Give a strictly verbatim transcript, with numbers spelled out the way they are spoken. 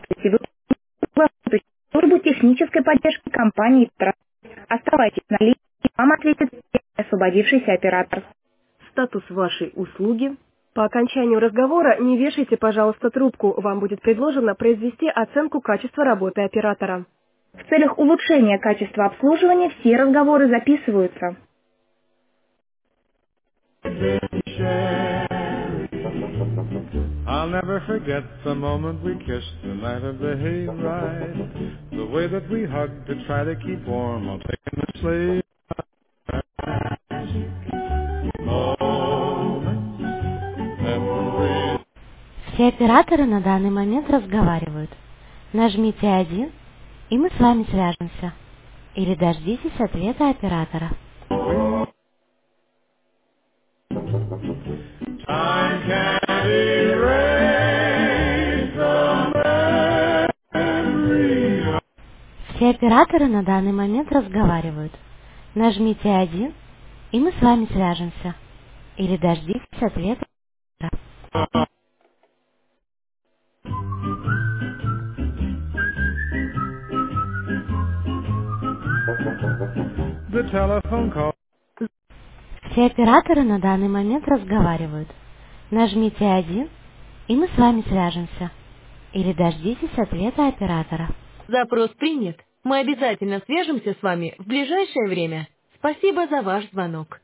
Здравствуйте, вы службу технической поддержки компании «Транс». Оставайтесь на линии, вам ответит освободившийся оператор. Статус вашей услуги. По окончанию разговора не вешайте, пожалуйста, трубку. Вам будет предложено произвести оценку качества работы оператора. В целях улучшения качества обслуживания все разговоры записываются. I'll never forget the moment we kissed the night of the hayride. The way that we hugged to try to keep warm while taking the sleigh. Moments, memories. Все операторы на данный момент разговаривают. Нажмите один, и мы с вами свяжемся. Или дождитесь ответа оператора. Time can't erase the memory. Все операторы на данный момент разговаривают. Нажмите один, и мы с вами свяжемся. Или дождитесь ответа оператора. The telephone call. Все операторы на данный момент разговаривают. Нажмите один, и мы с вами свяжемся. Или дождитесь ответа оператора. Запрос принят. Мы обязательно свяжемся с вами в ближайшее время. Спасибо за ваш звонок.